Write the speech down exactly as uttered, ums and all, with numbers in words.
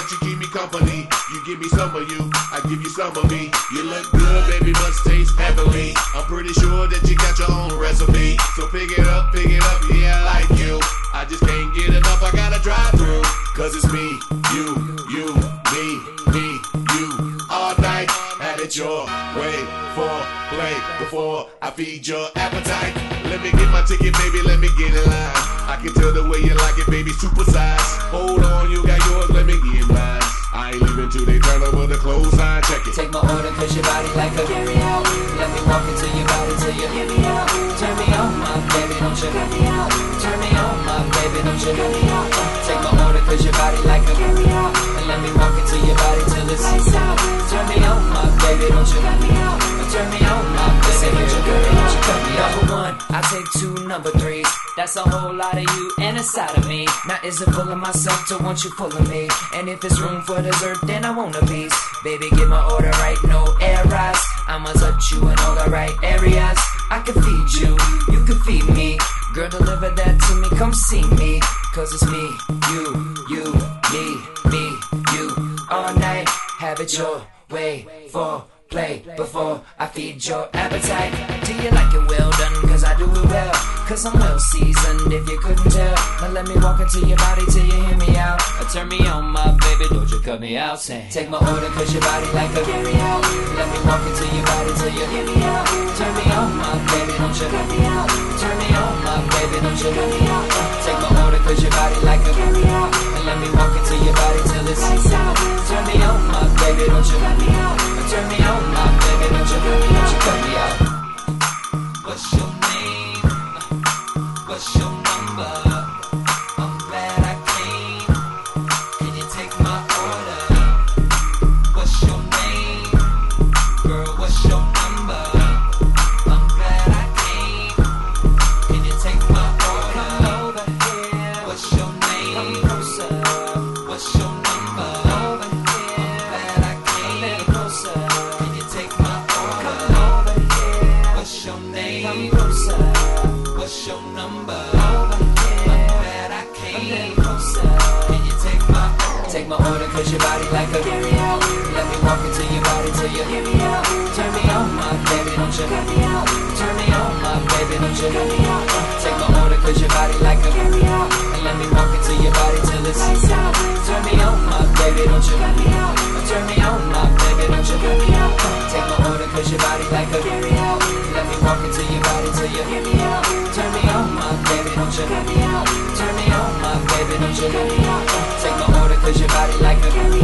that you keep me company. You give me some of you, I give you some of me. You look good, baby, must taste heavenly. I'm pretty sure that you got your own recipe. So pick it up, pick it up, yeah, I like you. I just can't get enough, I gotta drive through. Cause it's me, you, you, me, me, you. All night, have it your way. For play before I feed your appetite. Let me get my ticket, baby, let me get in line. I can tell the way you like it, baby, super size. Hold on, you got yours, let me get mine. I ain't leaving till they turn over the clothes sign, check it. Take my order cause your body like a carry out. Let me walk into your body till you hear me out. Turn me on, my baby, don't you cut me out. Turn me on, my baby, don't you cut me out. Take my order cause your body like a carry out. And let me walk into your body till it's lights out. Turn me on, my baby, don't you cut me out. Turn me on, my baby, don't you cut me out. Cut me out. Number one, I take two number threes. That's a whole lot of you and a side of me. Now is it full of myself to want you full of me? And if it's room for dessert, then I want a piece. Baby, get my order right, no errors. I'ma touch you in all the right areas. I can feed you, you can feed me. Girl, deliver that to me, come see me. Cause it's me, you, you, me, me, you. All night, have it your way. For play before I feed your appetite. Do you like it well done? Cause I do it well. Cause I'm well seasoned if you couldn't tell. Now let me walk into your body till you hear me out. Or turn me on, my baby, don't you cut me out. Say, take my order cause your body like a carry out. Let me walk into your body till you hear me out. Turn me on, my baby, don't you cut me out. Turn me on, my baby, don't you cut me out. Take my order cause your body like a carry out. And let me walk into your body till it's lights out. Turn me on, my baby, don't you cut me out. Turn me on, my baby, don't you cut me, don't you cut me out. What's your name? What's your number? I'm glad I came. Can you take my order? What's your name? Girl, what's your number? I'm glad I came. Can you take my order? Over here. What's your name? Come closer. What's your number? Over here. I'm glad I came. A little closer. Can you take my order? Come over here. What's your name? Come closer. What's your number? Over here. I'm glad I came. A little closer. Can you take my order? Take my order cause your body like a carry out. Let me walk into your body till you hear me out. Turn me on, my baby, don't you cut me out. Turn me on, my baby, don't you cut me out. Take my order cause your body like a carry out. And let me walk into your body till it's lights out. Turn me on, my baby, don't you cut me out. Turn me on, my baby, don't you cut me out. Take my order cause your body like a carry out. Let me walk into your body till you hear me out. Turn me on, my baby, don't you cut me out. Turn me on, my baby, don't you cut me out. Take my order cause your body like a carry out.